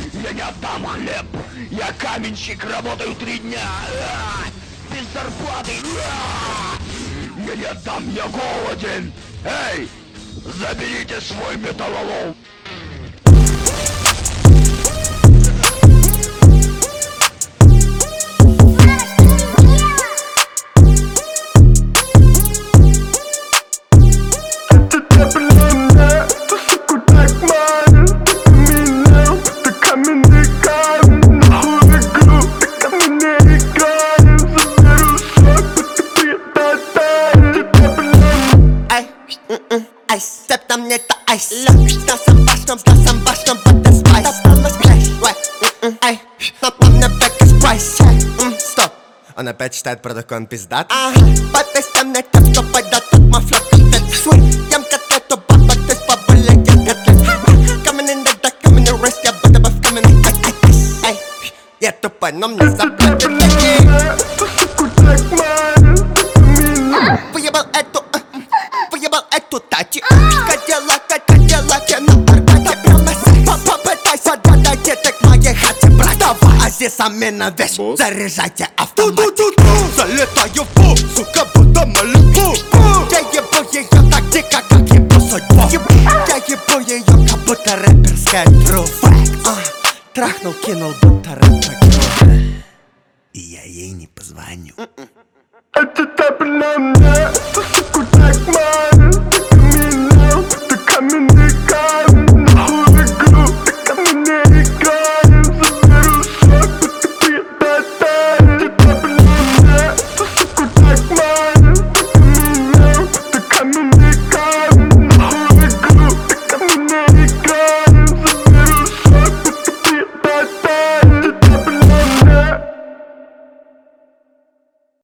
Я не отдам хлеб! Я каменщик, работаю 3 дня! Без зарплаты! Я не отдам, я голоден! Эй! Заберите свой металлолом! Айс, степ там нет айс. С носом башнем, под спайс. Ай, нам на бэк из прайс. Стоп, он опять читает про такой, он пиздат. Ага, потестям не тем, что пойдет от мафла котлет. Ем котлету, баба, ты с бабулей ем котлет. Coming in the dark, coming in the rest, я буду баф, coming in айс. Ай, я тупой, но мне заплатят такие. Выебал эту тачи. Кадиллак, я на арбате прямо с. Попытайся додать деток в моей хате, брат. Давай, а здесь самина вещь. Заряжайте автомат. Залетаю в пул, сука, будто Малибу. Я ебу ее так дико, как ебу судьбу. Я ебу ее, как будто рэперская тру. Трахнул, кинул, будто рэпер. И я ей не позвоню. Это табля мне, суку так мало. Ты камень, ты камень.